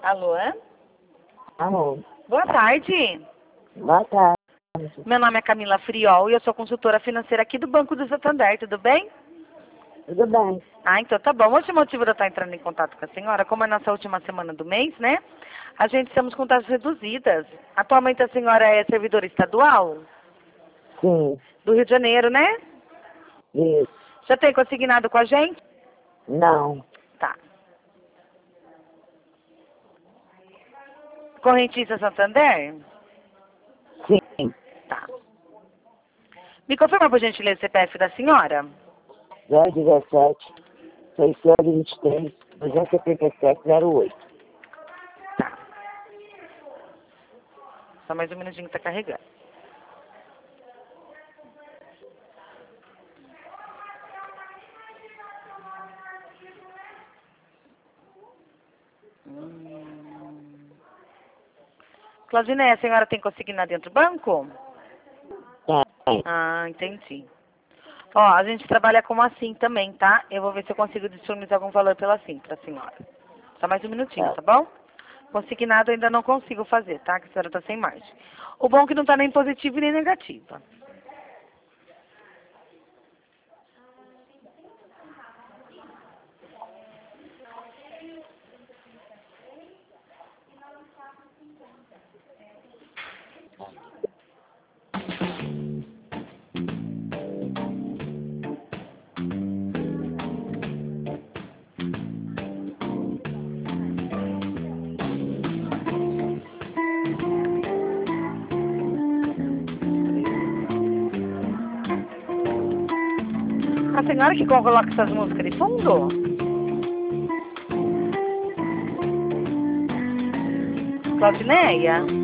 Alô? Alô. Boa tarde. Boa tarde. Meu nome é Camila Friol e eu sou consultora financeira aqui do Banco do Santander, tudo bem? Tudo bem? Ah, então tá bom. Hoje o motivo de eu estar entrando em contato com a senhora, como é nossa última semana do mês, né? A gente estamos com taxas reduzidas. Atualmente a senhora é servidora estadual? Sim. Do Rio de Janeiro, né? Isso. Já tem consignado com a gente? Não. Tá. Correntista Santander? Sim. Tá. Me confirma, por gentileza, o CPF da senhora? 017 623 27708. Tá. Só mais um minutinho que tá carregando. Claudinei, a senhora tem consignado dentro do banco? Tem. Ah, entendi. Ó, a gente trabalha como assim também, tá? Eu vou ver se eu consigo disponibilizar algum valor pela assim pra senhora. Só mais um minutinho, Tá. tá bom? Consignado eu ainda não consigo fazer, tá? Que a senhora tá sem margem. O bom é que não tá nem positivo e nem negativa. A senhora que coloca essas músicas de fundo? Claudineia?